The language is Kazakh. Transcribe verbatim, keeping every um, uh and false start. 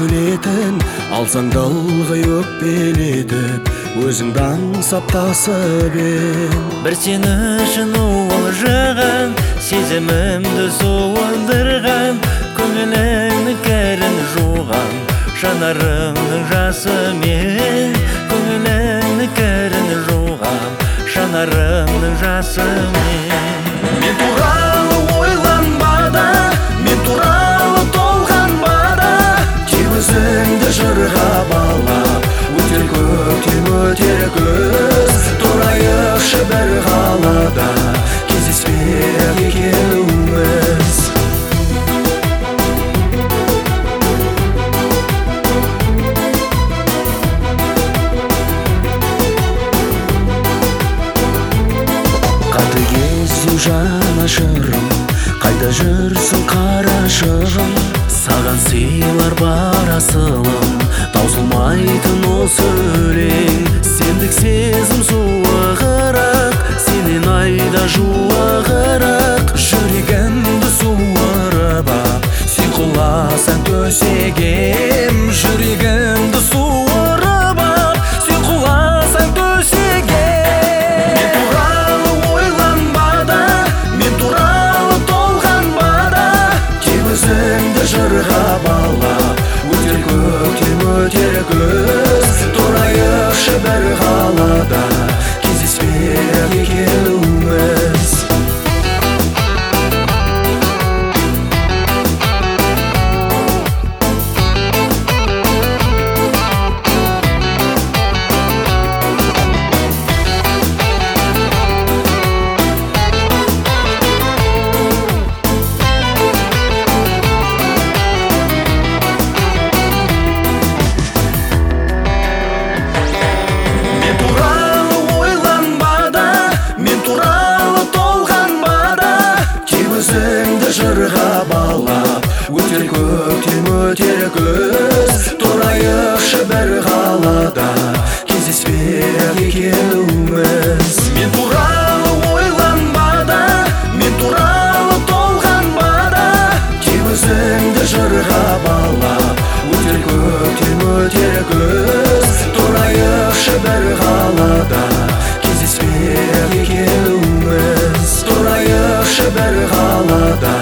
өлетін, алсаң да ылғи өкпелетіп, өзіңді аңсап тасып ең. Бір сені үшін уылжыған, сезімімді суылдырған, көңіліңнің кәрін жуған, жанарыңның жасымен. Көңіліңнің кәрін жуған, жанарыңның жасымен. Мен туралы ойланба да, мен туралы толғанба да, тек өзіңді жырға балап, өтер көктем өтер күз, тұрайықшы бір қалада, кездеспек екеуміз. Қатыгездеу жанашырым, қайда жүрсің қарашығым? Саған сыйлар бар асылым, таусылмайтын осы өлең. Сендік сезім суығырақ, сенен айда жуығырақ. Жүрегімді суырып ап, сен құласаң төсегем. Жүрегімді суырып ап, сен құласаң төсегем. Мен туралы ойланба да, мен туралы толғанба да, тек өзіңді жырға балап, өтер көктем өтер күз, тұрайықшы бір қалада, кездеспек екеуміз. Жырға балап, өтер көктем өтер күз, тұрайықшы бір қалада, кездеспек екеуміз. Мен туралы ойланба да, мен туралы толғанба да, тек өзіңді жырға балап, өтер көктем өтер күз, тұрайықшы бір қалада, кездеспек екеуміз. Тұрайықшы бір қалада,